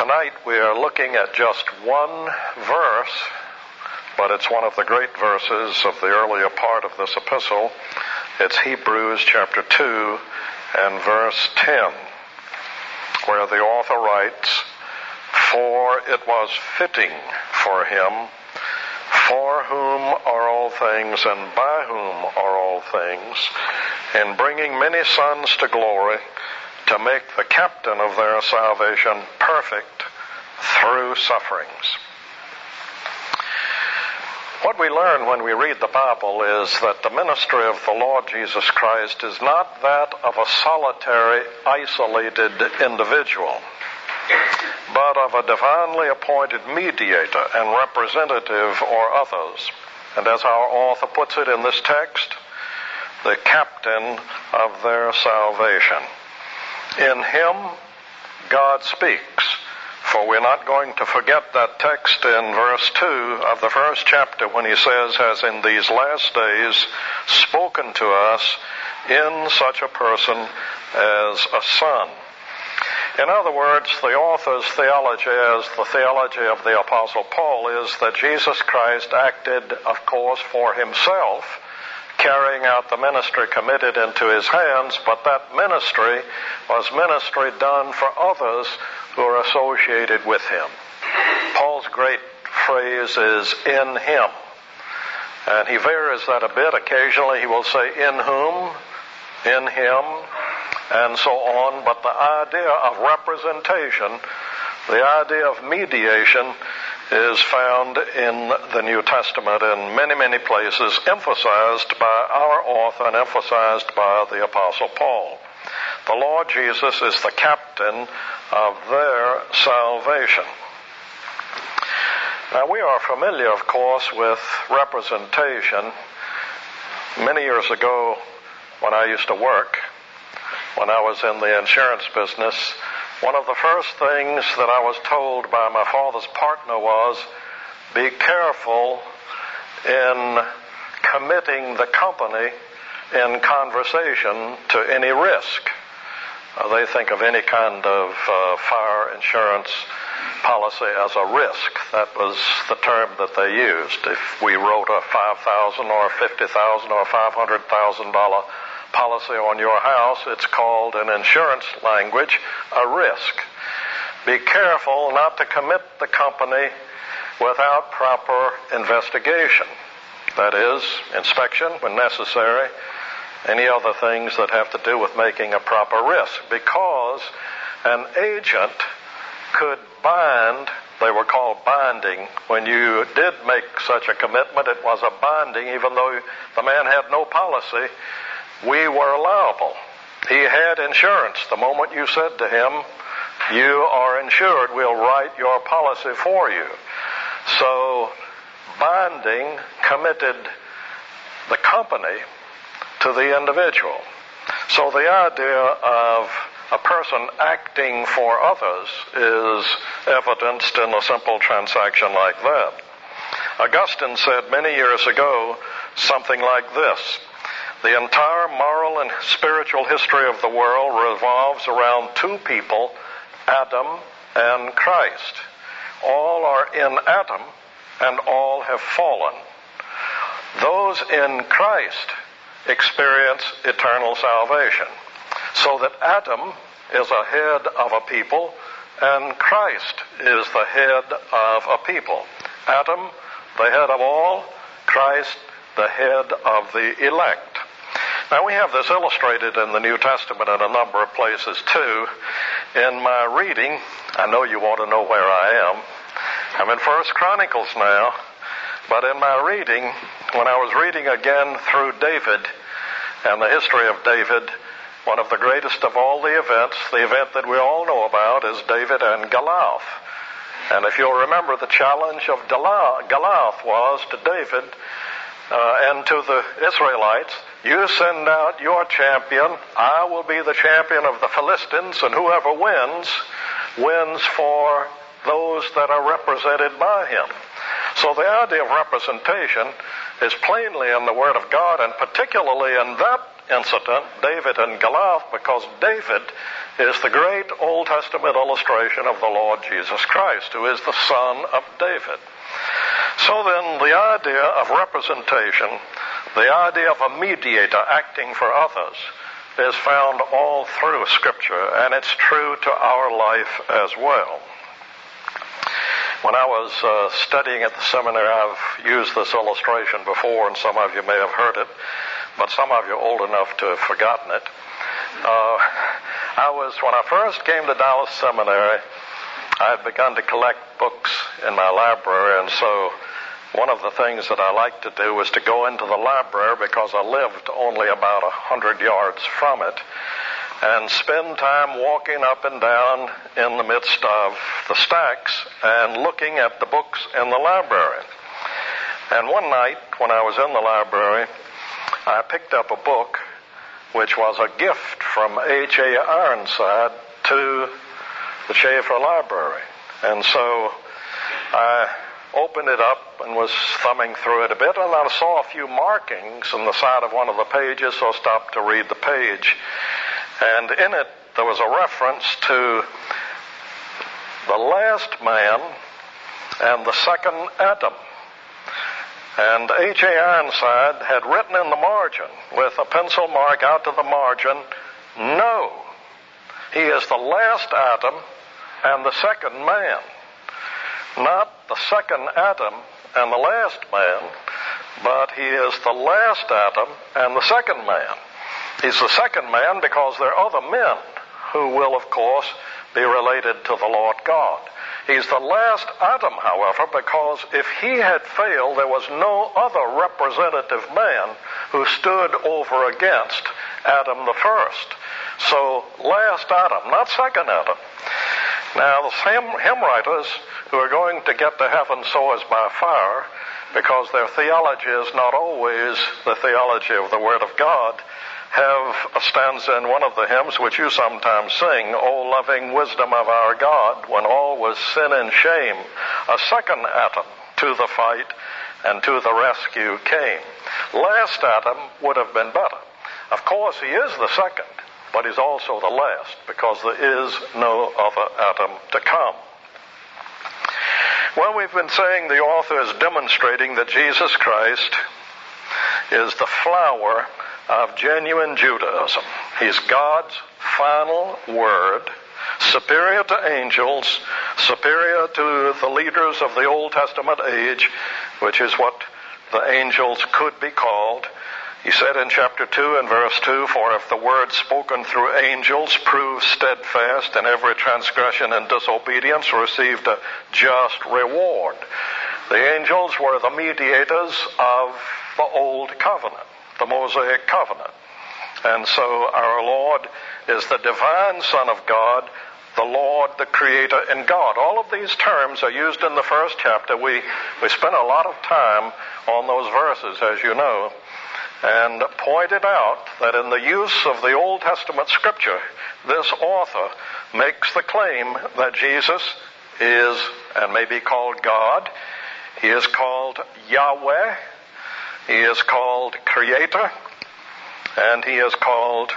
tonight we are looking at just one verse, but it's one of the great verses of the earlier part of this epistle. It's Hebrews chapter 2 and verse 10, where the author writes, "For it was fitting for him, for whom are all things and by whom are all things, in bringing many sons to glory, to make the captain of their salvation perfect through sufferings." What we learn when we read the Bible is that the ministry of the Lord Jesus Christ is not that of a solitary, isolated individual, but of a divinely appointed mediator and representative or others. And as our author puts it in this text, the captain of their salvation. In him, God speaks. For we're not going to forget that text in verse 2 of the first chapter when he says, "has in these last days spoken to us in such a person as a son." In other words, the author's theology, as the theology of the Apostle Paul, is that Jesus Christ acted, of course, for himself, carrying out the ministry committed into his hands, but that ministry was ministry done for others who are associated with him. Paul's great phrase is "in him," and he varies that a bit. Occasionally he will say "in whom," "in him," and so on, but the idea of representation, the idea of mediation, is found in the New Testament in many, many places, emphasized by our author and emphasized by the Apostle Paul. The Lord Jesus is the captain of their salvation. Now, we are familiar, of course, with representation. Many years ago, when I used to work, when I was in the insurance business, one of the first things that I was told by my father's partner was, be careful in committing the company in conversation to any risk. They think of any kind of fire insurance policy as a risk. That was the term that they used. If we wrote a $5,000 or a $50,000 or a $500,000 policy on your house, it's called in insurance language a risk. Be careful not to commit the company without proper investigation. That is, inspection when necessary, any other things that have to do with making a proper risk. Because an agent could bind, they were called binding. When you did make such a commitment, it was a binding, even though the man had no policy. We were liable. He had insurance. The moment you said to him, "You are insured, we'll write your policy for you." So binding committed the company to the individual. So the idea of a person acting for others is evidenced in a simple transaction like that. Augustine said many years ago something like this: the entire moral and spiritual history of the world revolves around two people, Adam and Christ. All are in Adam, and all have fallen. Those in Christ experience eternal salvation. So that Adam is a head of a people, and Christ is the head of a people. Adam, the head of all; Christ, the head of the elect. Now, we have this illustrated in the New Testament in a number of places, too. In my reading, I know you want to know where I am. I'm in 1 Chronicles now. But in my reading, when I was reading again through David and the history of David, one of the greatest of all the events, the event that we all know about, is David and Goliath. And if you'll remember, the challenge of Goliath was to David and to the Israelites, "You send out your champion, I will be the champion of the Philistines, and whoever wins, wins for those that are represented by him." So the idea of representation is plainly in the Word of God, and particularly in that incident, David and Goliath, because David is the great Old Testament illustration of the Lord Jesus Christ, who is the son of David. So then, the idea of representation, the idea of a mediator acting for others, is found all through Scripture, and it's true to our life as well. When I was studying at the seminary, I've used this illustration before, and some of you may have heard it, but some of you are old enough to have forgotten it. When I first came to Dallas Seminary, I had begun to collect books in my library, and so one of the things that I liked to do was to go into the library, because I lived only about 100 yards from it, and spend time walking up and down in the midst of the stacks and looking at the books in the library. And one night, when I was in the library, I picked up a book which was a gift from H.A. Ironside to the Schaeffer Library. And so I opened it up and was thumbing through it a bit, and I saw a few markings on the side of one of the pages, so I stopped to read the page. And in it, there was a reference to the last man and the second Adam. And H.A. Ironside had written in the margin, with a pencil mark out to the margin, "No, he is the last Adam and the second man." Not the second Adam and the last man, but he is the last Adam and the second man. He's the second man because there are other men who will, of course, be related to the Lord God. He's the last Adam, however, because if he had failed, there was no other representative man who stood over against Adam the first. So, last Adam, not second Adam. Now, the hymn writers who are going to get to heaven so as by fire, because their theology is not always the theology of the Word of God, have a stanza in one of the hymns which you sometimes sing, "O loving wisdom of our God, when all was sin and shame, a second Adam to the fight and to the rescue came." Last Adam would have been better. Of course, he is the second, but he's also the last, because there is no other Adam to come. Well, we've been saying the author is demonstrating that Jesus Christ is the flower of genuine Judaism. He's God's final word, superior to angels, superior to the leaders of the Old Testament age, which is what the angels could be called. He said in chapter 2 and verse 2, "For if the word spoken through angels proved steadfast, and every transgression and disobedience received a just reward." The angels were the mediators of the Old Covenant, the Mosaic Covenant. And so our Lord is the divine Son of God, the Lord, the Creator, and God. All of these terms are used in the first chapter. We spent a lot of time on those verses, as you know, and pointed out that in the use of the Old Testament Scripture, this author makes the claim that Jesus is and may be called God. He is called Yahweh. He is called Creator, and he is called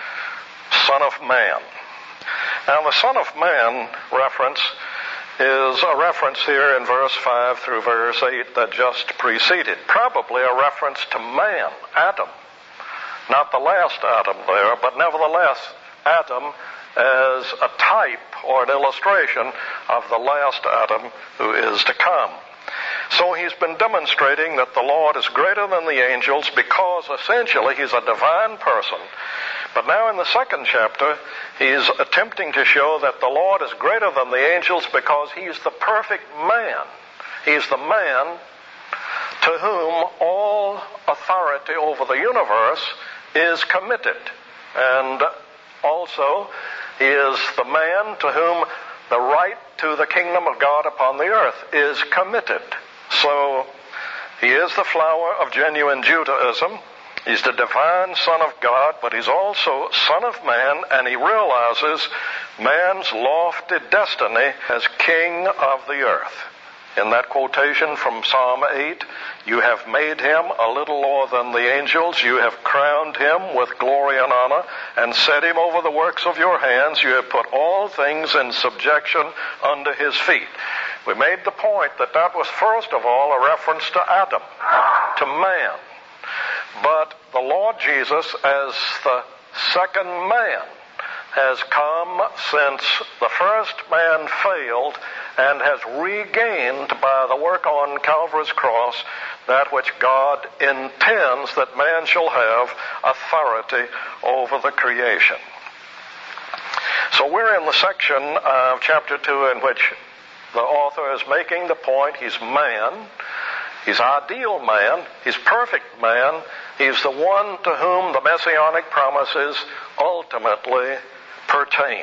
Son of Man. Now, the Son of Man reference is a reference here in verse 5 through verse 8 that just preceded. Probably a reference to man, Adam. Not the last Adam there, but nevertheless, Adam as a type or an illustration of the last Adam who is to come. So he's been demonstrating that the Lord is greater than the angels because essentially he's a divine person. But now in the second chapter, he's attempting to show that the Lord is greater than the angels because he's the perfect man. He's the man to whom all authority over the universe is committed. And also, he is the man to whom the right to the kingdom of God upon the earth is committed. So, he is the flower of genuine Judaism. He's the divine Son of God, but he's also Son of Man, and he realizes man's lofty destiny as King of the earth. In that quotation from Psalm 8, you have made him a little lower than the angels. You have crowned him with glory and honor and set him over the works of your hands. You have put all things in subjection under his feet. We made the point that that was first of all a reference to Adam, to man. But the Lord Jesus, as the second man, has come since the first man failed and has regained by the work on Calvary's cross that which God intends that man shall have authority over the creation. So we're in the section of chapter 2 in which the author is making the point he's man, he's ideal man, he's perfect man, he's the one to whom the messianic promises ultimately pertain.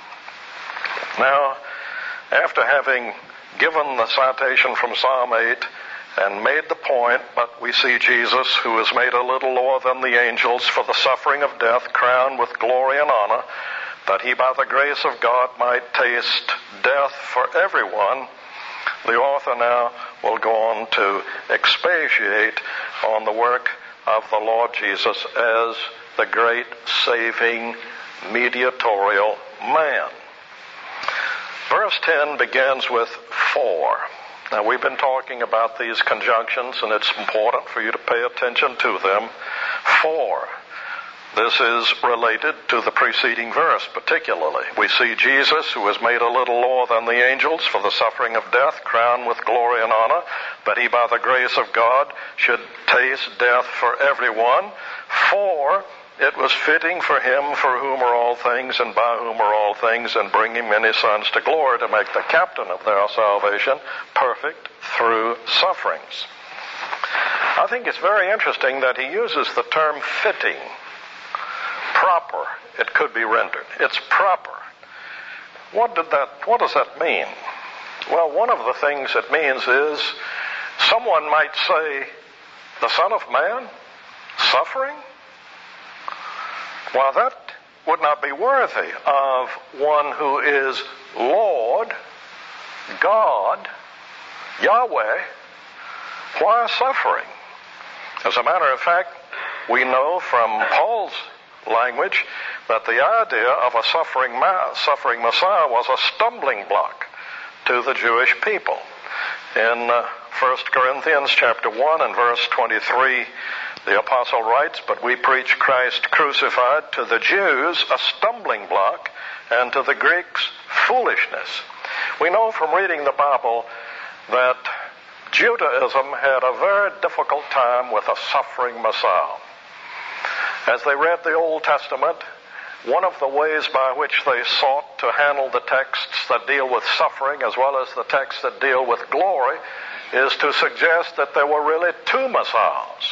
Now, after having given the citation from Psalm 8 and made the point, but we see Jesus, who is made a little lower than the angels for the suffering of death, crowned with glory and honor, that he by the grace of God might taste death for everyone. The author now will go on to expatiate on the work of the Lord Jesus as the great saving mediatorial man. Verse 10 begins with for. Now, we've been talking about these conjunctions, and it's important for you to pay attention to them. For. This is related to the preceding verse particularly. We see Jesus, who was made a little lower than the angels for the suffering of death, crowned with glory and honor, that he by the grace of God should taste death for everyone. For it was fitting for him for whom are all things and by whom are all things, and bringing many sons to glory, to make the captain of their salvation perfect through sufferings. I think it's very interesting that he uses the term fitting. Proper, it could be rendered. It's proper. What does that mean? Well, one of the things it means is someone might say, the Son of Man suffering? Well, that would not be worthy of one who is Lord, God, Yahweh. Why suffering? As a matter of fact, we know from Paul's language that the idea of a suffering Messiah was a stumbling block to the Jewish people. In 1 Corinthians chapter 1 and verse 23, the apostle writes, "But we preach Christ crucified, to the Jews a stumbling block, and to the Greeks foolishness." We know from reading the Bible that Judaism had a very difficult time with a suffering Messiah. As they read the Old Testament, one of the ways by which they sought to handle the texts that deal with suffering as well as the texts that deal with glory is to suggest that there were really two Messiahs.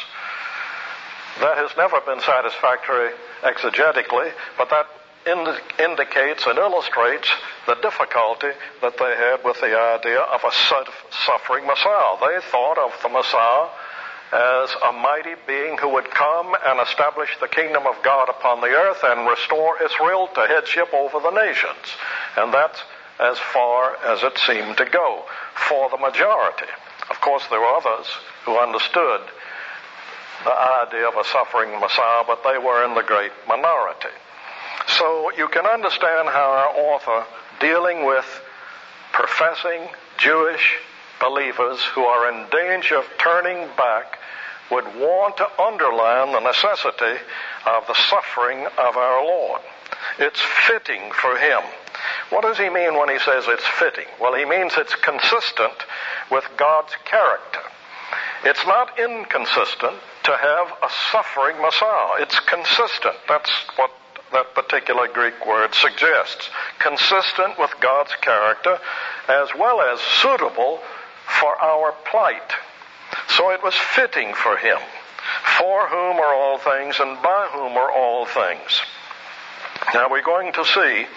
That has never been satisfactory exegetically, but that indicates and illustrates the difficulty that they had with the idea of a suffering Messiah. They thought of the Messiah as a mighty being who would come and establish the kingdom of God upon the earth and restore Israel to headship over the nations. And that's as far as it seemed to go for the majority. Of course, there were others who understood the idea of a suffering Messiah, but they were in the great minority. So you can understand how our author, dealing with professing Jewish believers who are in danger of turning back, would want to underline the necessity of the suffering of our Lord. It's fitting for him. What does he mean when he says it's fitting? Well, he means it's consistent with God's character. It's not inconsistent to have a suffering Messiah. It's consistent. That's what that particular Greek word suggests. Consistent with God's character, as well as suitable for our plight. So it was fitting for him, for whom are all things and by whom are all things. Now we're going to see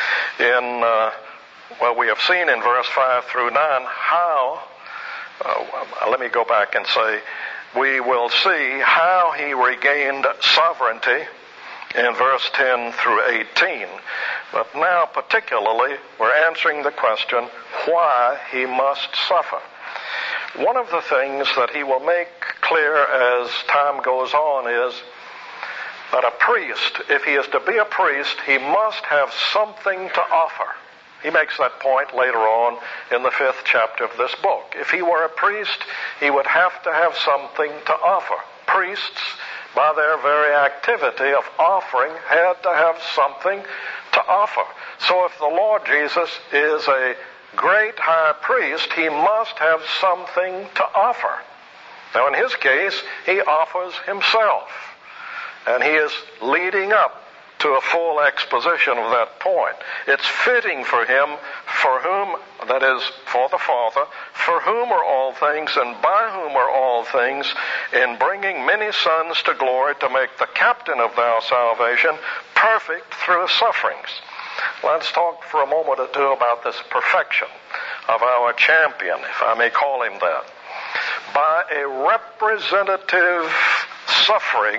we have seen in verse 5 through 9 how, let me go back and say, we will see how he regained sovereignty in verse 10 through 18. But now particularly we're answering the question why he must suffer. one of the things that he will make clear as time goes on is that a priest, if he is to be a priest, he must have something to offer. He makes that point later on in the 5th chapter of this book. If he were a priest, he would have to have something to offer. Priests, by their very activity of offering, had to have something to offer. So if the Lord Jesus is a great high priest, he must have something to offer. Now in his case, he offers himself. And he is leading up to a full exposition of that point. It's fitting for him, for whom, that is, for the Father, for whom are all things and by whom are all things, in bringing many sons to glory, to make the captain of our salvation perfect through sufferings. Let's talk for a moment or two about this perfection of our champion, if I may call him that. By a representative suffering,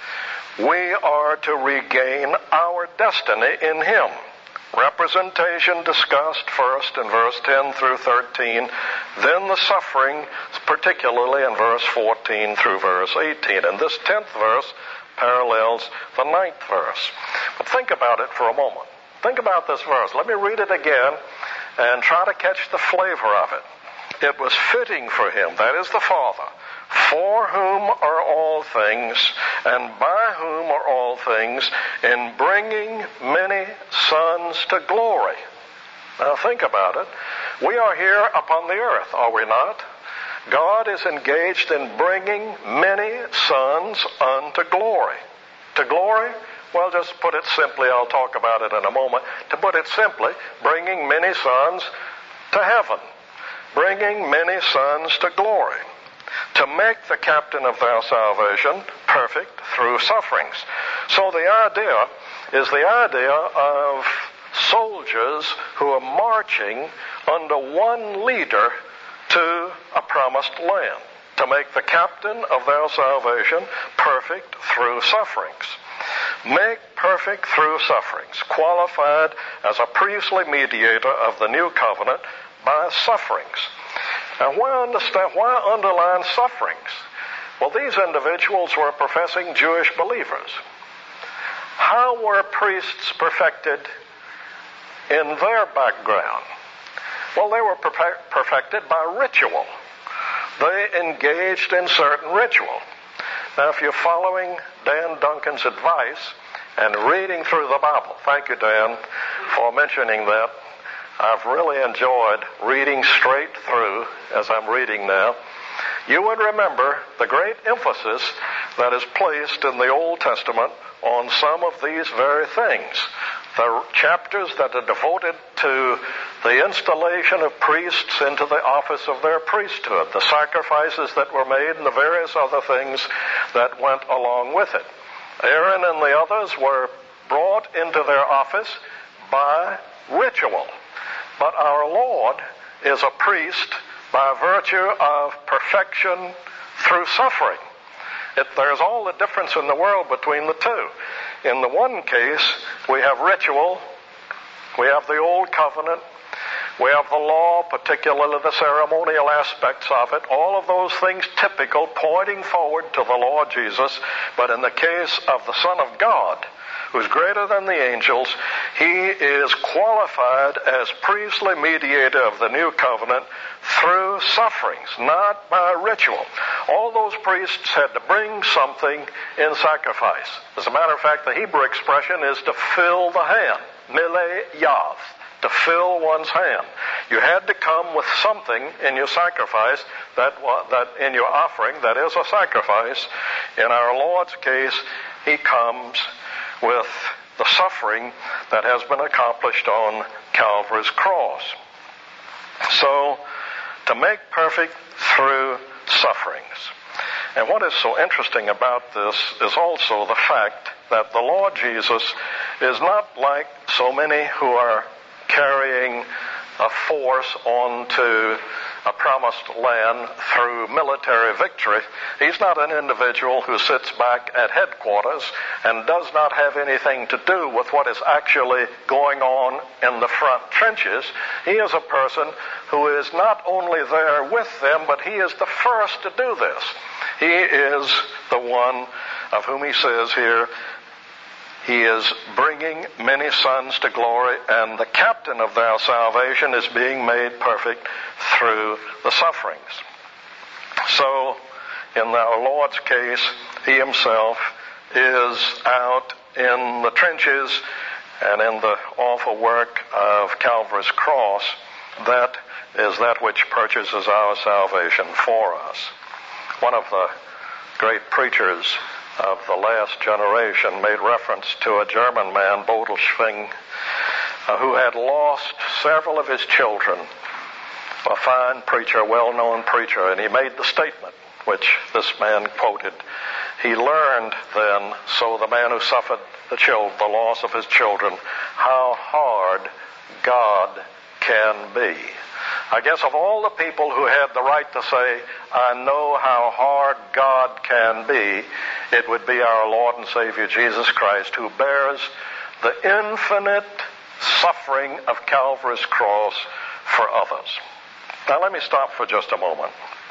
we are to regain our destiny in him. Representation discussed first in verse 10 through 13, then the suffering, particularly in verse 14 through verse 18. And this 10th verse parallels the 9th verse. But think about it for a moment. Think about this verse. Let me read it again and try to catch the flavor of it. It was fitting for him, that is the Father, for whom are all things, and by whom are all things, in bringing many sons to glory. Now think about it. We are here upon the earth, are we not? God is engaged in bringing many sons unto glory. To glory? Well, just put it simply, I'll talk about it in a moment. To put it simply, bringing many sons to heaven. Bringing many sons to glory. To make the captain of our salvation perfect through sufferings. So the idea is the idea of soldiers who are marching under one leader to a promised land. To make the captain of their salvation perfect through sufferings. Make perfect through sufferings. Qualified as a priestly mediator of the new covenant by sufferings. Now, why underline sufferings? Well, these individuals were professing Jewish believers. How were priests perfected in their background? Well, they were perfected by ritual. They engaged in certain ritual. Now, if you're following Dan Duncan's advice and reading through the Bible, thank you, Dan, for mentioning that. I've really enjoyed reading straight through as I'm reading now. You would remember the great emphasis that is placed in the Old Testament on some of these very things. The chapters that are devoted to the installation of priests into the office of their priesthood, the sacrifices that were made, and the various other things that went along with it. Aaron and the others were brought into their office by ritual. But our Lord is a priest by virtue of perfection through suffering. There's all the difference in the world between the two. In the one case, we have ritual, we have the old covenant, we have the law, particularly the ceremonial aspects of it, all of those things typical, pointing forward to the Lord Jesus. But in the case of the Son of God, who's greater than the angels, he is qualified as priestly mediator of the new covenant through sufferings, not by ritual. All those priests had to bring something in sacrifice. As a matter of fact, the Hebrew expression is to fill the hand, mile yav, to fill one's hand. You had to come with something in your sacrifice, that in your offering, that is a sacrifice. In our Lord's case, he comes with the suffering that has been accomplished on Calvary's cross. So, to make perfect through sufferings. And what is so interesting about this is also the fact that the Lord Jesus is not like so many who are carrying a force onto a promised land through military victory. He's not an individual who sits back at headquarters and does not have anything to do with what is actually going on in the front trenches. He is a person who is not only there with them, but he is the first to do this. He is the one of whom he says here, he is bringing many sons to glory, and the captain of their salvation is being made perfect through the sufferings. So, in our Lord's case, he himself is out in the trenches and in the awful work of Calvary's cross. That is that which purchases our salvation for us. One of the great preachers of the last generation made reference to a German man, Bodelschwing, who had lost several of his children. A fine preacher, well-known preacher, and he made the statement, which this man quoted. He learned then, so the man who suffered the loss of his children, how hard God can be. I guess of all the people who had the right to say, I know how hard God can be, it would be our Lord and Savior Jesus Christ, who bears the infinite suffering of Calvary's cross for others. Now let me stop for just a moment.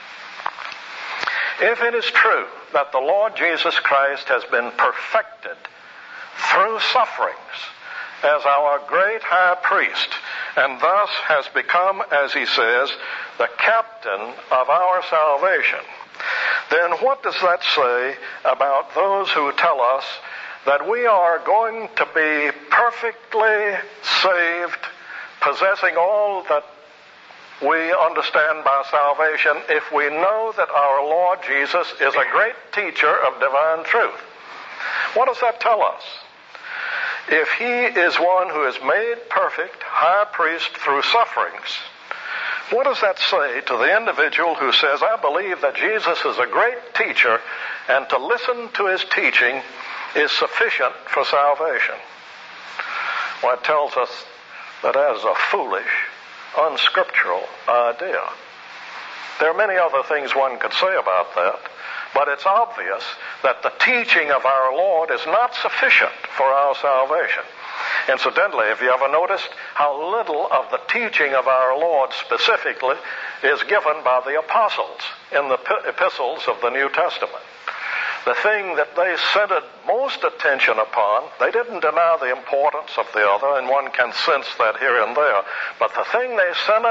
If it is true that the Lord Jesus Christ has been perfected through sufferings as our great high priest, and thus has become, as he says, the captain of our salvation, then what does that say about those who tell us that we are going to be perfectly saved, possessing all that we understand by salvation, if we know that our Lord Jesus is a great teacher of divine truth? What does that tell us? If he is one who is made perfect, high priest through sufferings, what does that say to the individual who says, I believe that Jesus is a great teacher, and to listen to his teaching is sufficient for salvation? Well, it tells us that that is a foolish, unscriptural idea. There are many other things one could say about that, but it's obvious that the teaching of our Lord is not sufficient for our salvation. Incidentally, have you ever noticed how little of the teaching of our Lord specifically is given by the apostles in the epistles of the New Testament? The thing that they centered most attention upon, they didn't deny the importance of the other, and one can sense that here and there, but the thing they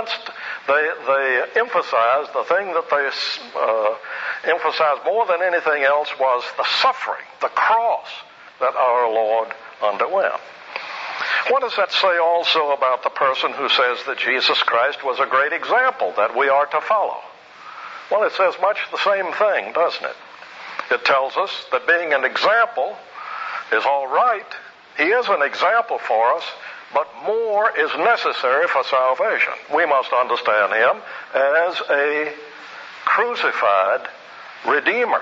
emphasized, the thing that they emphasized more than anything else was the suffering, the cross that our Lord underwent. What does that say also about the person who says that Jesus Christ was a great example that we are to follow? Well, it says much the same thing, doesn't it? It tells us that being an example is all right. He is an example for us, but more is necessary for salvation. We must understand him as a crucified Redeemer.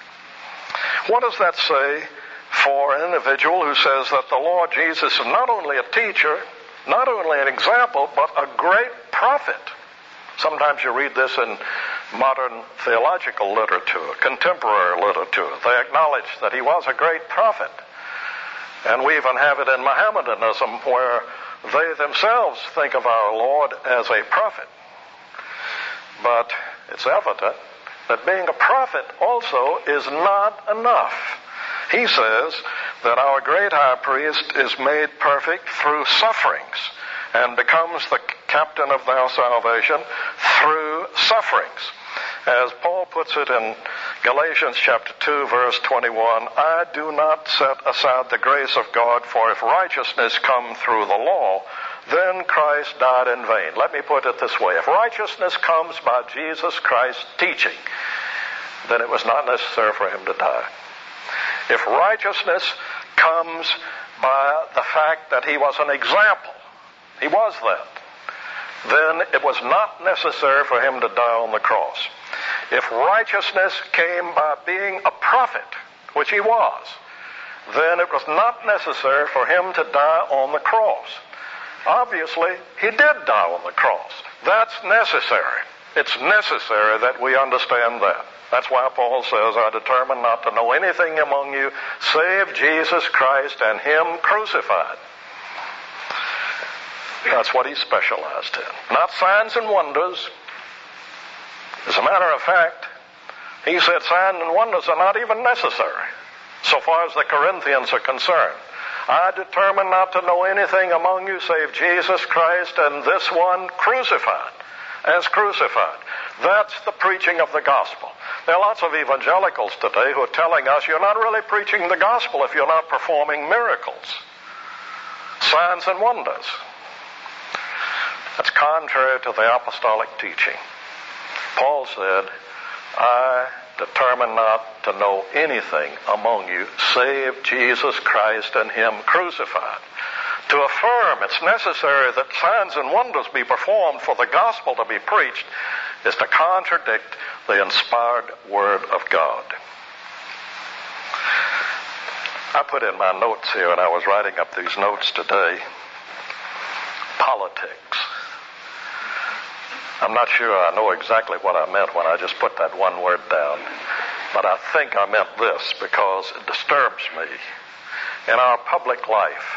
What does that say for an individual who says that the Lord Jesus is not only a teacher, not only an example, but a great prophet? Sometimes you read this in modern theological literature, contemporary literature. They acknowledge that he was a great prophet. And we even have it in Mohammedanism, where they themselves think of our Lord as a prophet. But it's evident that being a prophet also is not enough. He says that our great high priest is made perfect through sufferings, and becomes the captain of their salvation through sufferings. As Paul puts it in Galatians chapter 2, verse 21, I do not set aside the grace of God, for if righteousness come through the law, then Christ died in vain. Let me put it this way. If righteousness comes by Jesus Christ's teaching, then it was not necessary for him to die. If righteousness comes by the fact that he was an example, he was that, then it was not necessary for him to die on the cross. If righteousness came by being a prophet, which he was, then it was not necessary for him to die on the cross. Obviously, he did die on the cross. That's necessary. it's necessary that we understand that. That's why Paul says, I determined not to know anything among you save Jesus Christ and Him crucified. That's what he specialized in. Not signs and wonders. As a matter of fact, he said signs and wonders are not even necessary, so far as the Corinthians are concerned. I determined not to know anything among you save Jesus Christ and this one crucified, as crucified. That's the preaching of the gospel. There are lots of evangelicals today who are telling us you're not really preaching the gospel if you're not performing miracles, signs and wonders. That's contrary to the apostolic teaching. Paul said, I determined not to know anything among you save Jesus Christ and Him crucified. To affirm it's necessary that signs and wonders be performed for the gospel to be preached is to contradict the inspired Word of God. I put in my notes here, and I was writing up these notes today, politics. I'm not sure I know exactly what I meant when I just put that one word down, but I think I meant this because it disturbs me. In our public life,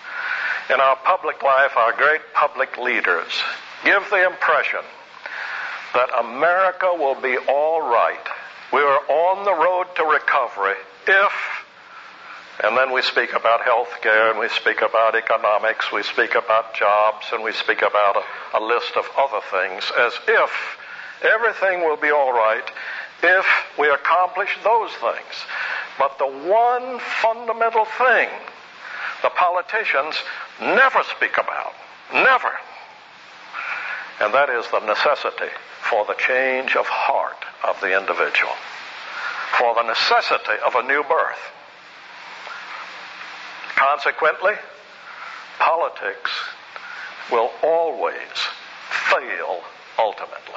our great public leaders give the impression that America will be all right. We are on the road to recovery if, and then we speak about health care, and we speak about economics, we speak about jobs, and we speak about a list of other things, as if everything will be all right if we accomplish those things. But the one fundamental thing the politicians never speak about, never, and that is the necessity for the change of heart of the individual, for the necessity of a new birth. Consequently, politics will always fail ultimately.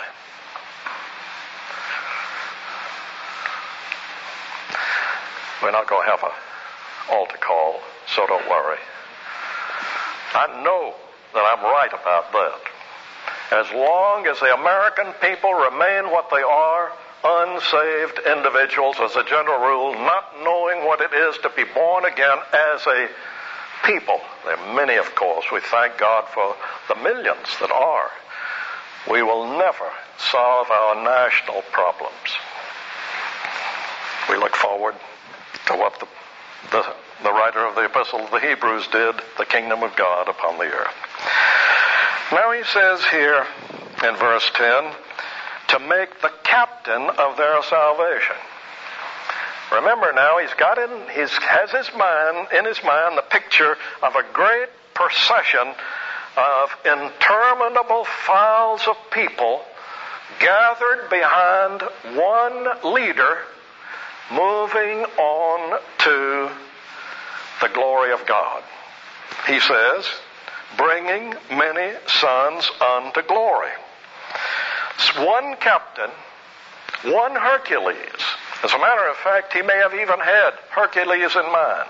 We're not going to have an altar call, so don't worry. I know that I'm right about that. As long as the American people remain what they are, unsaved individuals, as a general rule, not knowing what it is to be born again as a people. There are many, of course. We thank God for the millions that are. We will never solve our national problems. We look forward to what the writer of the Epistle of the Hebrews did, the kingdom of God upon the earth. Now he says here in verse 10, to make the captain of their salvation. Remember now, he has in his mind the picture of a great procession of interminable files of people gathered behind one leader, moving on to the glory of God. He says, bringing many sons unto glory. One captain, one Hercules. As a matter of fact, he may have even had Hercules in mind,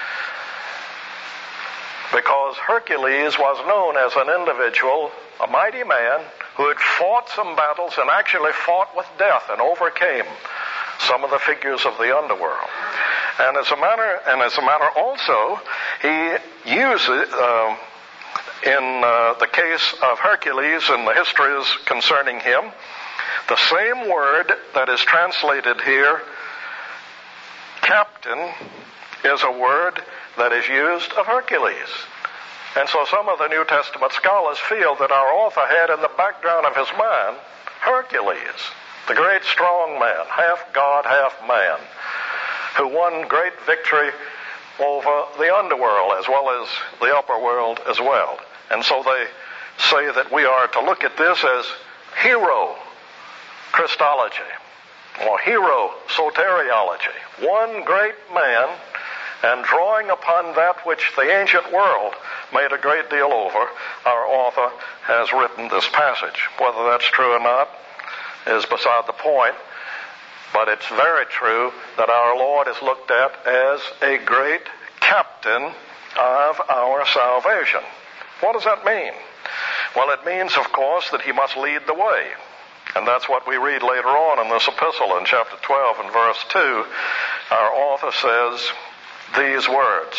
because Hercules was known as an individual, a mighty man, who had fought some battles and actually fought with death and overcame some of the figures of the underworld. And as a matter also, he uses in the case of Hercules and the histories concerning him, the same word that is translated here, captain, is a word that is used of Hercules. And so some of the New Testament scholars feel that our author had in the background of his mind Hercules, the great strong man, half God, half man, who won great victory over the underworld as well as the upper world as well. And so they say that we are to look at this as hero Christology, or hero soteriology. One great man, and drawing upon that which the ancient world made a great deal over, our author has written this passage. Whether that's true or not is beside the point, but it's very true that our Lord is looked at as a great captain of our salvation. What does that mean? Well, it means, of course, that he must lead the way. And that's what we read later on in this epistle in chapter 12 and verse 2. Our author says these words,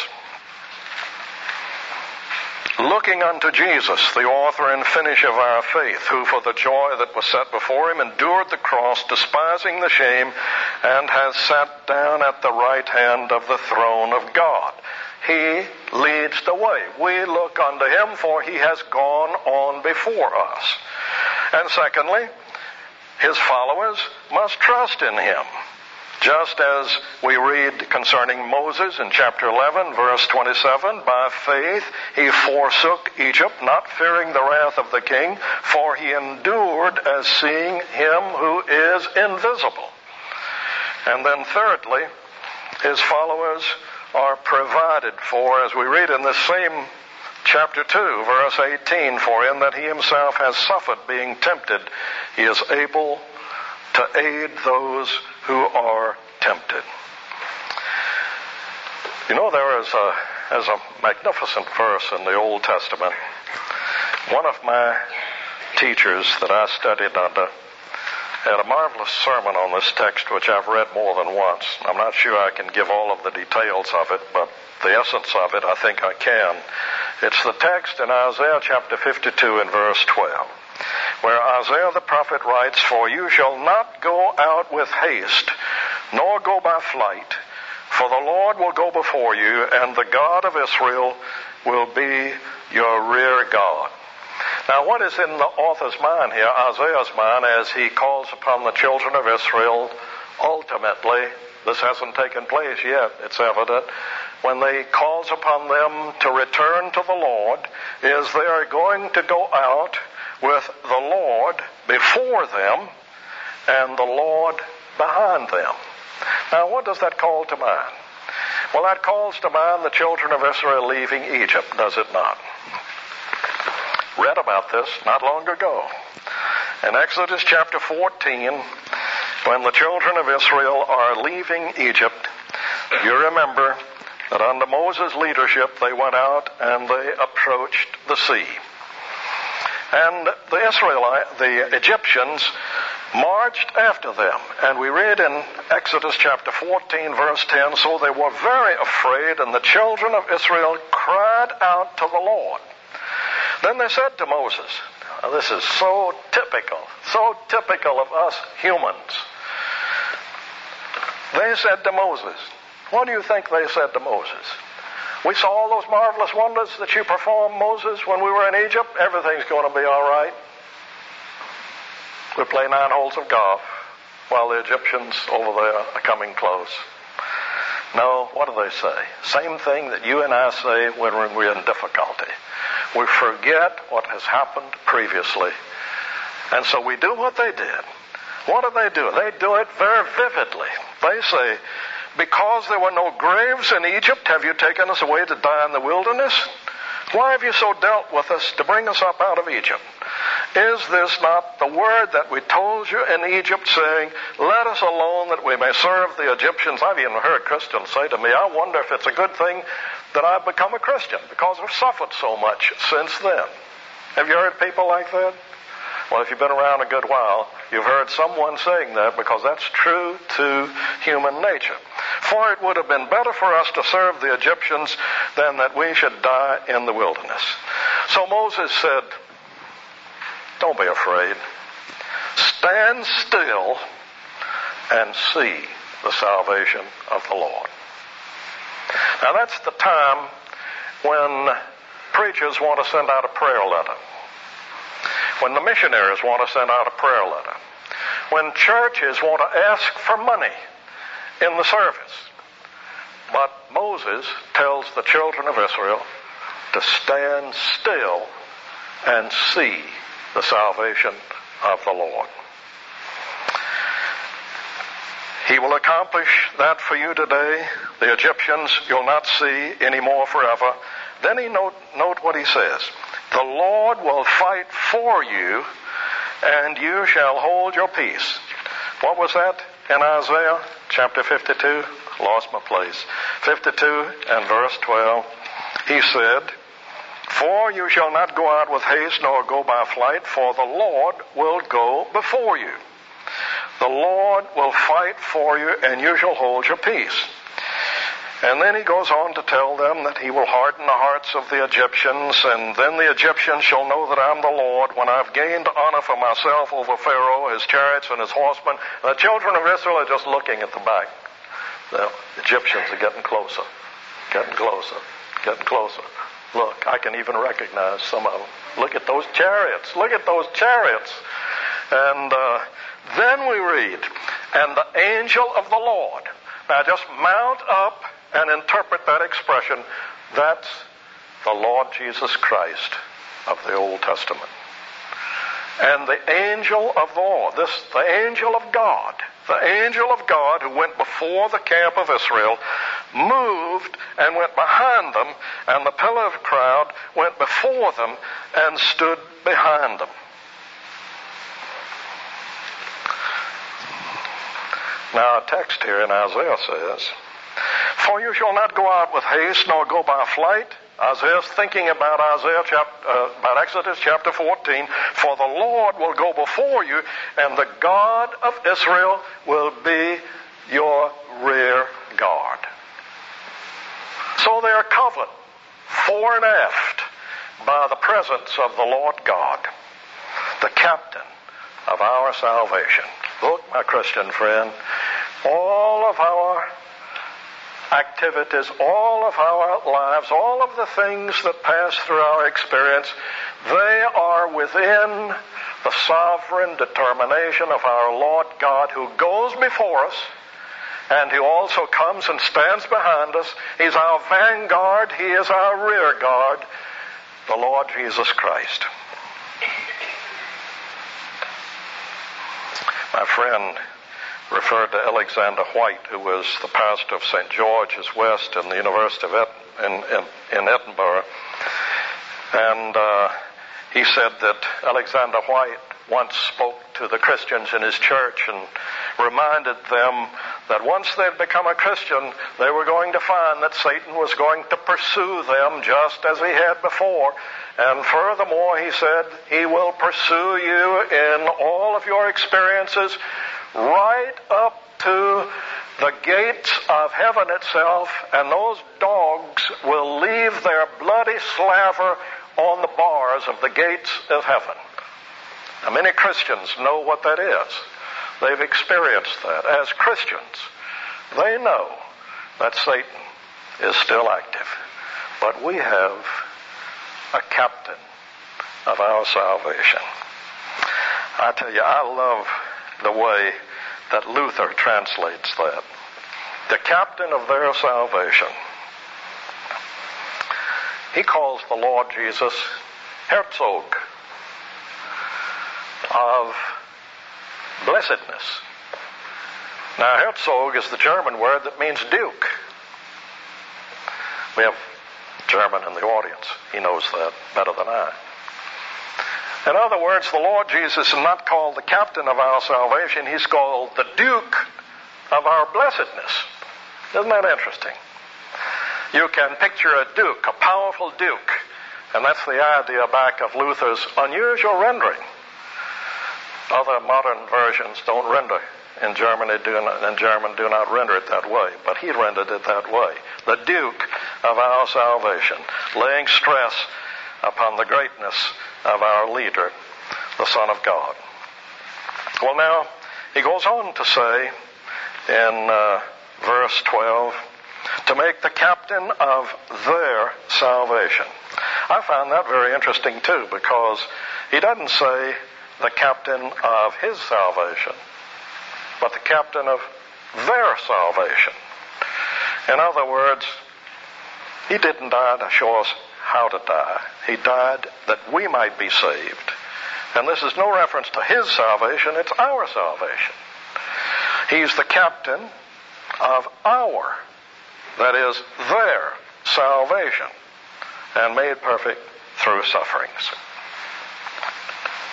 looking unto Jesus, the author and finisher of our faith, who for the joy that was set before him endured the cross, despising the shame, and has sat down at the right hand of the throne of God. He leads the way. We look unto him, for he has gone on before us. And secondly, his followers must trust in him. Just as we read concerning Moses in chapter 11, verse 27, by faith he forsook Egypt, not fearing the wrath of the king, for he endured as seeing him who is invisible. And then thirdly, his followers are provided for, as we read in this same chapter 2, verse 18, for in that he himself has suffered being tempted, he is able to aid those who are tempted. You know, there's a magnificent verse in the Old Testament. One of my teachers that I studied under had a marvelous sermon on this text, which I've read more than once. I'm not sure I can give all of the details of it, but the essence of it I think I can. It's the text in Isaiah chapter 52 and verse 12, where Isaiah the prophet writes, for you shall not go out with haste, nor go by flight, for the Lord will go before you, and the God of Israel will be your rear guard. Now, what is in the author's mind here, Isaiah's mind, as he calls upon the children of Israel, ultimately, this hasn't taken place yet, it's evident, when he calls upon them to return to the Lord, is they are going to go out with the Lord before them and the Lord behind them. Now, what does that call to mind? Well, that calls to mind the children of Israel leaving Egypt, does it not? Read about this not long ago. In Exodus chapter 14, when the children of Israel are leaving Egypt, you remember that under Moses' leadership they went out and they approached the sea. And the Egyptians marched after them. And we read in Exodus chapter 14, verse 10, so they were very afraid, and the children of Israel cried out to the Lord. Then they said to Moses, now this is so typical of us humans. They said to Moses, what do you think they said to Moses? We saw all those marvelous wonders that you performed, Moses, when we were in Egypt. Everything's going to be all right. We play 9 holes of golf while the Egyptians over there are coming close. No, what do they say? Same thing that you and I say when we're in difficulty. We forget what has happened previously. And so we do what they did. What do? They do it very vividly. They say, because there were no graves in Egypt, have you taken us away to die in the wilderness? Why have you so dealt with us to bring us up out of Egypt? Is this not the word that we told you in Egypt, saying, let us alone that we may serve the Egyptians? I've even heard Christians say to me, I wonder if it's a good thing that I've become a Christian, because I've suffered so much since then. Have you heard people like that? Well, if you've been around a good while, you've heard someone saying that, because that's true to human nature. For it would have been better for us to serve the Egyptians than that we should die in the wilderness. So Moses said, don't be afraid. Stand still and see the salvation of the Lord. Now that's the time when preachers want to send out a prayer letter. When the missionaries want to send out a prayer letter. When churches want to ask for money in the service. But Moses tells the children of Israel to stand still and see the salvation of the Lord. He will accomplish that for you today. The Egyptians you'll not see anymore forever. Then note what he says. The Lord will fight for you, and you shall hold your peace. What was that in Isaiah chapter 52? Lost my place. 52 and verse 12. He said, For you shall not go out with haste, nor go by flight, for the Lord will go before you. The Lord will fight for you, and you shall hold your peace. And then he goes on to tell them that he will harden the hearts of the Egyptians, and then the Egyptians shall know that I'm the Lord when I've gained honor for myself over Pharaoh, his chariots, and his horsemen. And the children of Israel are just looking at the back. The Egyptians are getting closer, getting closer, getting closer. Look, I can even recognize some of them. Look at those chariots. Look at those chariots. And then we read, and the angel of the Lord. Now just mount up and interpret that expression. That's the Lord Jesus Christ of the Old Testament. And the angel of the Lord, the angel of God who went before the camp of Israel, moved and went behind them, and the pillar of cloud went before them and stood behind them. Now, a text here in Isaiah says, for you shall not go out with haste, nor go by flight. Isaiah's thinking about Exodus chapter 14. For the Lord will go before you, and the God of Israel will be your rear guard. So they are covered fore and aft by the presence of the Lord God, the captain of our salvation. Look, my Christian friend, all of our activities, all of our lives, all of the things that pass through our experience, they are within the sovereign determination of our Lord God, who goes before us and who also comes and stands behind us. He's our vanguard. He is our rear guard, the Lord Jesus Christ. My friend referred to Alexander White, who was the pastor of St. George's West in the University of in Edinburgh. And he said that Alexander White once spoke to the Christians in his church and reminded them that once they'd become a Christian, they were going to find that Satan was going to pursue them just as he had before. And furthermore, he said, he will pursue you in all of your experiences right up to the gates of heaven itself, and those dogs will leave their bloody slaver on the bars of the gates of heaven. Now, many Christians know what that is. They've experienced that. As Christians, they know that Satan is still active. But we have a captain of our salvation. I tell you, I love the way that Luther translates that. The captain of their salvation. He calls the Lord Jesus Herzog of blessedness. Now, Herzog is the German word that means duke. We have German in the audience. He knows that better than I. In other words, the Lord Jesus is not called the captain of our salvation. He's called the duke of our blessedness. Isn't that interesting? You can picture a duke, a powerful duke, and that's the idea back of Luther's unusual rendering. Other modern versions don't render in German do not render it that way, but he rendered it that way. The duke of our salvation, laying stress upon the greatness of our leader, the Son of God. Well, now, he goes on to say in verse 12, to make the captain of their salvation. I found that very interesting too, because he doesn't say the captain of his salvation, but the captain of their salvation. In other words, he didn't die to show us how to die. He died that we might be saved. And this is no reference to his salvation, it's our salvation. He's the captain of our, that is, their salvation, and made perfect through sufferings.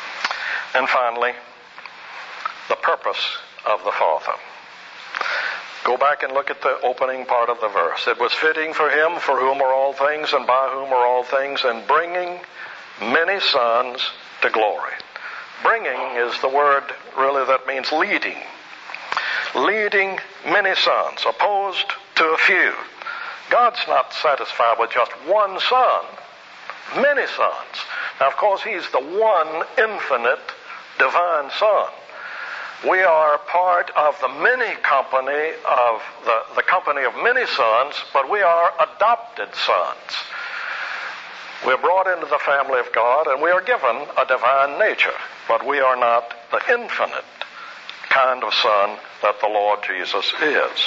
And finally, the purpose of the Father. Go back and look at the opening part of the verse. It was fitting for him, for whom are all things and by whom are all things, and bringing many sons to glory. Bringing is the word really that means leading. Leading many sons, opposed to a few. God's not satisfied with just one son, many sons. Now, of course, he's the one infinite divine Son. We are part of the many company of the company of many sons, but we are adopted sons. We're brought into the family of God, and we are given a divine nature, but we are not the infinite kind of son that the Lord Jesus is.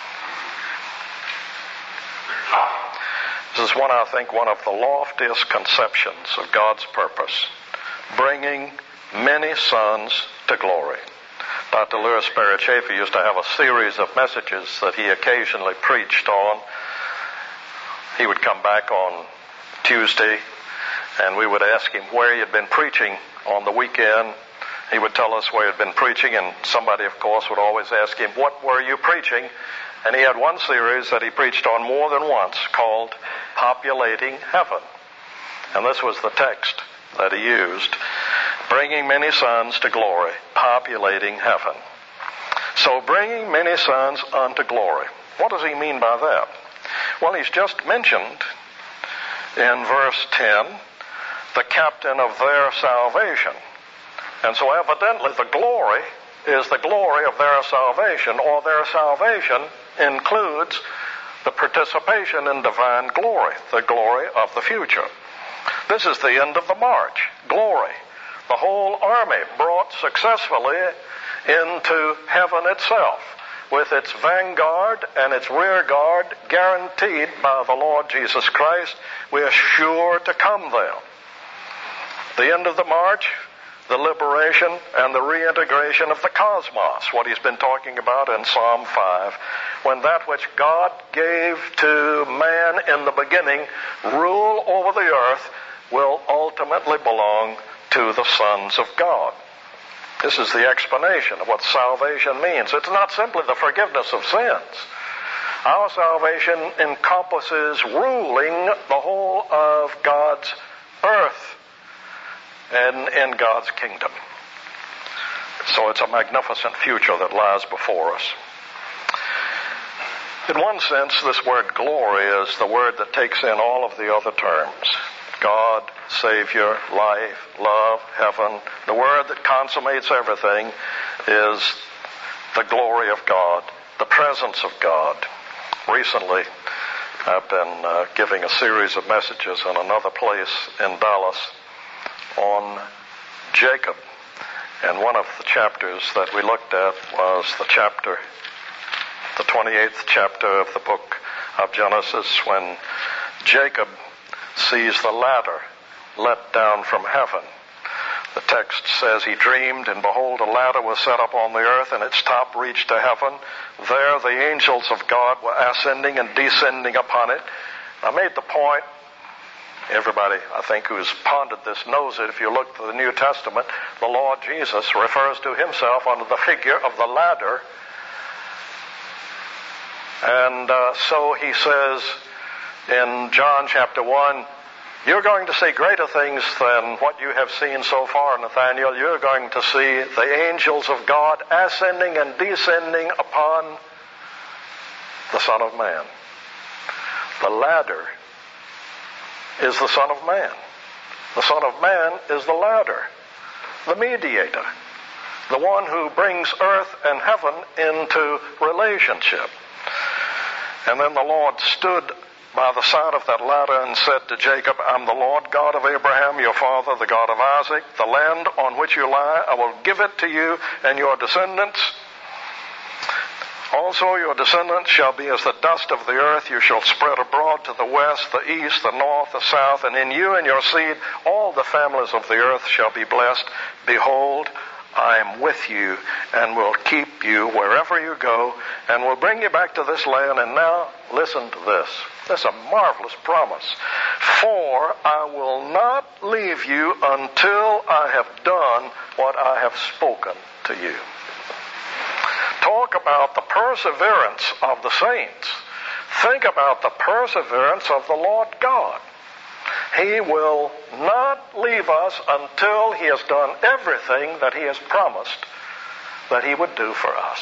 This is I think, one of the loftiest conceptions of God's purpose, bringing many sons to glory. Dr. Louis Sperry Chaffee used to have a series of messages that he occasionally preached on. He would come back on Tuesday, and we would ask him where he had been preaching on the weekend. He would tell us where he had been preaching, and somebody, of course, would always ask him, "What were you preaching?" And he had one series that he preached on more than once called Populating Heaven. And this was the text that he used. Bringing many sons to glory, populating heaven. So bringing many sons unto glory. What does he mean by that? Well, he's just mentioned in verse 10, the captain of their salvation. And so evidently the glory is the glory of their salvation, or their salvation includes the participation in divine glory, the glory of the future. This is the end of the march, glory. The whole army brought successfully into heaven itself, with its vanguard and its rear guard guaranteed by the Lord Jesus Christ. We are sure to come there. The end of the march, the liberation and the reintegration of the cosmos, what he's been talking about in Psalm 5, when that which God gave to man in the beginning, rule over the earth, will ultimately belong to the sons of God. This is the explanation of what salvation means. It's not simply the forgiveness of sins. Our salvation encompasses ruling the whole of God's earth and in God's kingdom. So it's a magnificent future that lies before us. In one sense, this word glory is the word that takes in all of the other terms. God, Savior, life, love, heaven. The word that consummates everything is the glory of God, the presence of God. Recently, I've been giving a series of messages in another place in Dallas on Jacob. And one of the chapters that we looked at was the 28th chapter of the book of Genesis, when Jacob sees the ladder let down from heaven. The text says he dreamed, and behold, a ladder was set up on the earth, and its top reached to heaven. There the angels of God were ascending and descending upon it. I made the point, everybody, I think, who's pondered this knows it. If you look to the New Testament, the Lord Jesus refers to himself under the figure of the ladder. And so he says in John chapter 1, you're going to see greater things than what you have seen so far, Nathaniel. You're going to see the angels of God ascending and descending upon the Son of Man. The ladder is the Son of Man. The Son of Man is the ladder, the mediator, the one who brings earth and heaven into relationship. And then the Lord stood by the side of that ladder and said to Jacob, I'm the Lord God of Abraham, your father, the God of Isaac. The land on which you lie, I will give it to you and your descendants. Also your descendants shall be as the dust of the earth. You shall spread abroad to the west, the east, the north, the south, and in you and your seed all the families of the earth shall be blessed. Behold, I am with you and will keep you wherever you go and will bring you back to this land. And now listen to this. This is a marvelous promise. For I will not leave you until I have done what I have spoken to you. Talk about the perseverance of the saints. Think about the perseverance of the Lord God. He will not leave us until He has done everything that He has promised that He would do for us.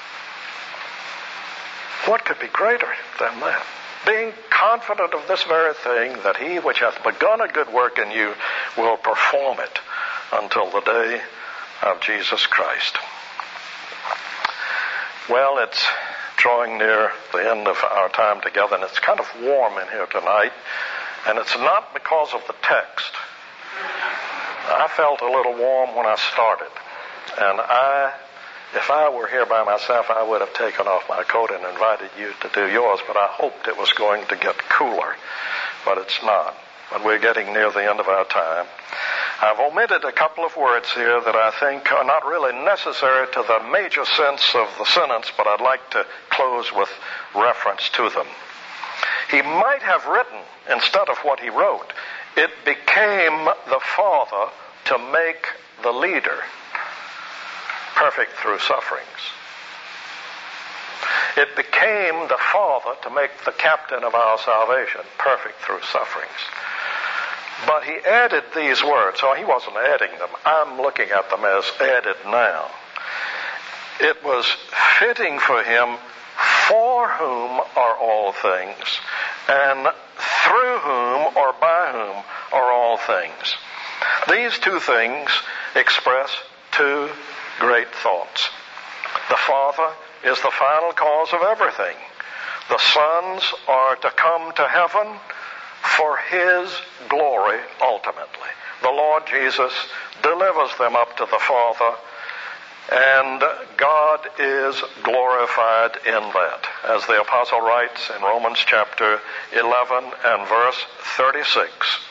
What could be greater than that? Being confident of this very thing, that He which hath begun a good work in you will perform it until the day of Jesus Christ. Well, it's drawing near the end of our time together, and it's kind of warm in here tonight, and it's not because of the text. I felt a little warm when I started, and if I were here by myself, I would have taken off my coat and invited you to do yours, but I hoped it was going to get cooler, but it's not. But we're getting near the end of our time. I've omitted a couple of words here that I think are not really necessary to the major sense of the sentence, but I'd like to close with reference to them. He might have written, instead of what he wrote, it became the Father to make the leader perfect through sufferings. It became the Father to make the captain of our salvation perfect through sufferings. But he added these words. Oh, he wasn't adding them. I'm looking at them as added now. It was fitting for him, for whom are all things, and through whom or by whom are all things. These two things express two great thoughts. The Father is the final cause of everything. The sons are to come to heaven for His glory ultimately. The Lord Jesus delivers them up to the Father, and God is glorified in that. As the apostle writes in Romans chapter 11 and verse 36,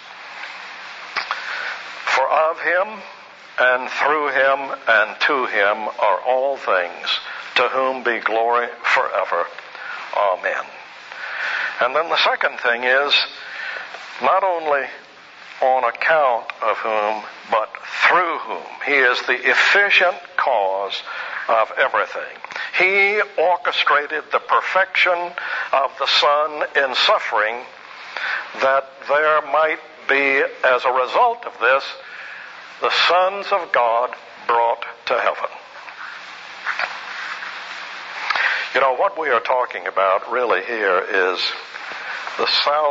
for of Him and through Him and to Him are all things, to whom be glory forever. Amen. And then the second thing is, not only on account of whom, but through whom. He is the efficient cause of everything. He orchestrated the perfection of the Son in suffering, that there might be, as a result of this, the sons of God brought to heaven. You know, what we are talking about really here is the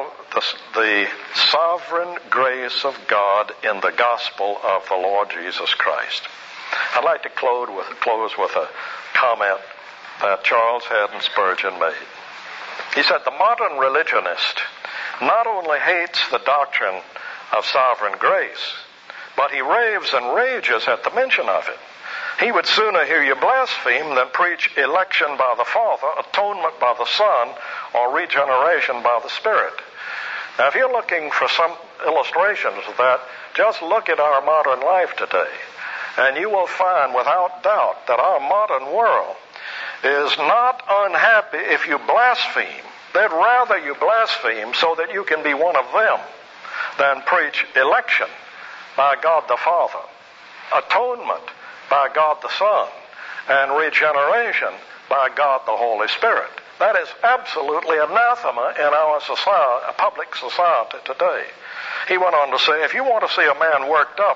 sovereign grace of God in the gospel of the Lord Jesus Christ. I'd like to close with a comment that Charles Haddon Spurgeon made. He said, the modern religionist not only hates the doctrine of sovereign grace, but he raves and rages at the mention of it. He would sooner hear you blaspheme than preach election by the Father, atonement by the Son, or regeneration by the Spirit. Now, if you're looking for some illustrations of that, just look at our modern life today, and you will find without doubt that our modern world is not unhappy if you blaspheme. They'd rather you blaspheme so that you can be one of them than preach election by God the Father, atonement by God the Son, and regeneration by God the Holy Spirit. That is absolutely anathema in our society, public society today. He went on to say, if you want to see a man worked up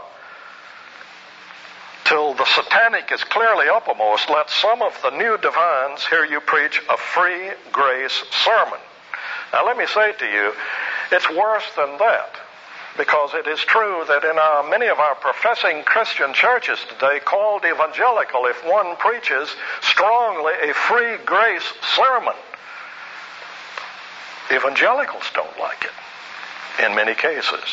till the satanic is clearly uppermost, let some of the new divines hear you preach a free grace sermon. Now let me say to you, it's worse than that. Because it is true that in many of our professing Christian churches today, called evangelical, if one preaches strongly a free grace sermon, evangelicals don't like it in many cases.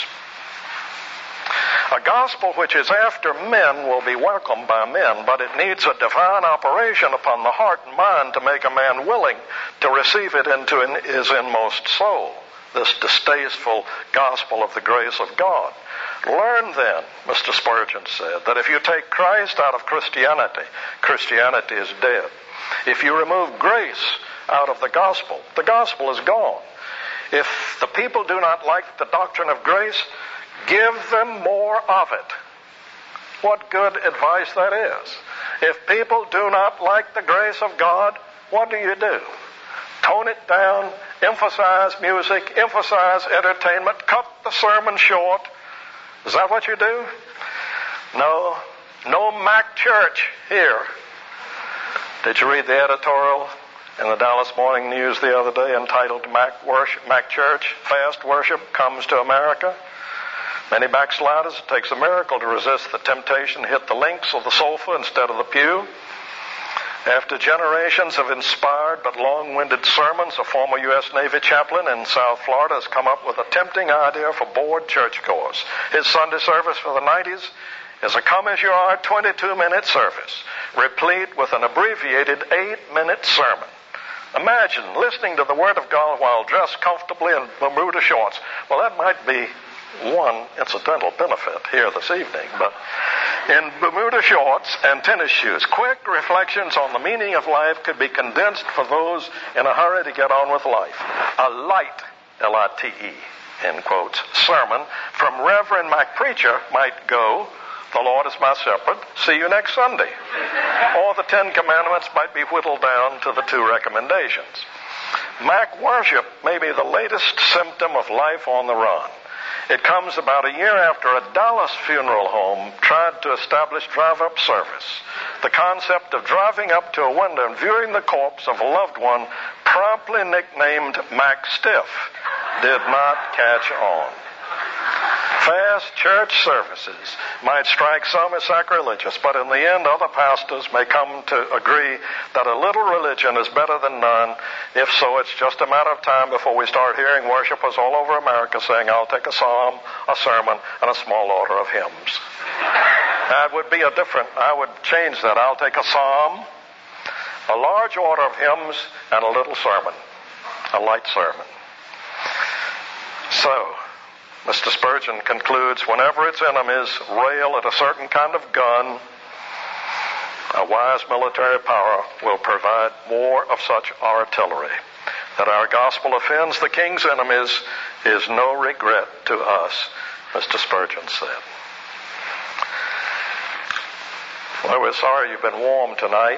A gospel which is after men will be welcomed by men, but it needs a divine operation upon the heart and mind to make a man willing to receive it into his inmost soul. This distasteful gospel of the grace of God. Learn then, Mr. Spurgeon said, that if you take Christ out of Christianity, Christianity is dead. If you remove grace out of the gospel is gone. If the people do not like the doctrine of grace, give them more of it. What good advice that is. If people do not like the grace of God, what do? Tone it down, emphasize music, emphasize entertainment, cut the sermon short. Is that what you do? No Mac Church here. Did you read the editorial in the Dallas Morning News the other day entitled Mac Church, Fast Worship Comes to America? Many backsliders, it takes a miracle to resist the temptation to hit the links of the sofa instead of the pew. After generations of inspired but long-winded sermons, a former U.S. Navy chaplain in South Florida has come up with a tempting idea for bored churchgoers. His Sunday service for the 90s is a come-as-you-are 22-minute service, replete with an abbreviated 8-minute sermon. Imagine listening to the Word of God while dressed comfortably in Bermuda shorts. Well, that might be one incidental benefit here this evening, but in Bermuda shorts and tennis shoes, quick reflections on the meaning of life could be condensed for those in a hurry to get on with life. A light, L-I-T-E, in quotes, sermon from Reverend Mac Preacher might go, "The Lord is my shepherd, see you next Sunday." Or the 10 Commandments might be whittled down to the 2 recommendations. Mac worship may be the latest symptom of life on the run. It comes about a year after a Dallas funeral home tried to establish drive-up service. The concept of driving up to a window and viewing the corpse of a loved one, promptly nicknamed Mac Stiff, did not catch on. Fast church services might strike some as sacrilegious, but in the end, other pastors may come to agree that a little religion is better than none. If so, it's just a matter of time before we start hearing worshipers all over America saying, "I'll take a psalm, a sermon, and a small order of hymns." That would be I would change that. I'll take a psalm, a large order of hymns, and a little sermon, a light sermon. So, Mr. Spurgeon concludes, whenever its enemies rail at a certain kind of gun, a wise military power will provide more of such artillery. That our gospel offends the king's enemies is no regret to us, Mr. Spurgeon said. Well, we're sorry you've been warm tonight,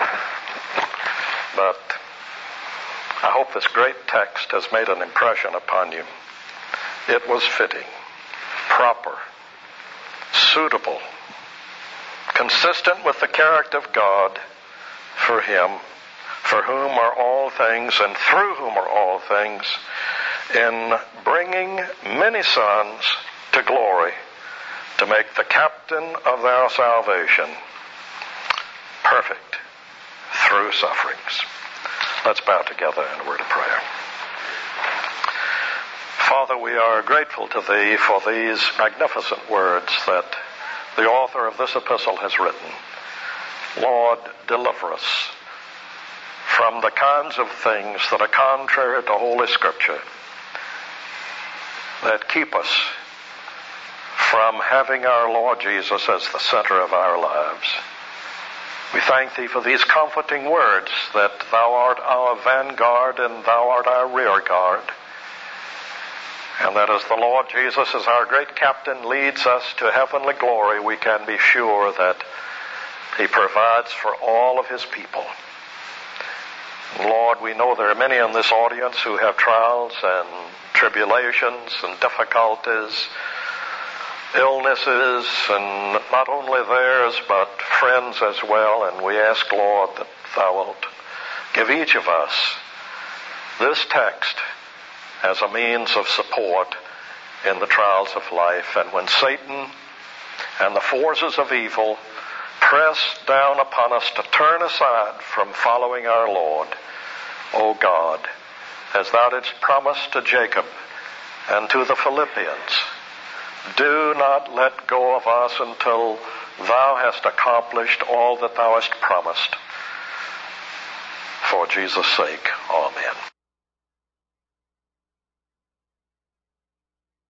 but I hope this great text has made an impression upon you. It was fitting, proper, suitable, consistent with the character of God for Him, for whom are all things and through whom are all things, in bringing many sons to glory, to make the captain of their salvation perfect through sufferings. Let's bow together in a word of prayer. Father, we are grateful to Thee for these magnificent words that the author of this epistle has written. Lord, deliver us from the kinds of things that are contrary to Holy Scripture, that keep us from having our Lord Jesus as the center of our lives. We thank Thee for these comforting words that Thou art our vanguard and Thou art our rear guard. And that as the Lord Jesus, as our great captain, leads us to heavenly glory, we can be sure that He provides for all of His people. Lord, we know there are many in this audience who have trials and tribulations and difficulties, illnesses, and not only theirs, but friends as well. And we ask, Lord, that Thou wilt give each of us this text as a means of support in the trials of life. And when Satan and the forces of evil press down upon us to turn aside from following our Lord, O God, as Thou didst promise to Jacob and to the Philippians, do not let go of us until Thou hast accomplished all that Thou hast promised. For Jesus' sake, amen.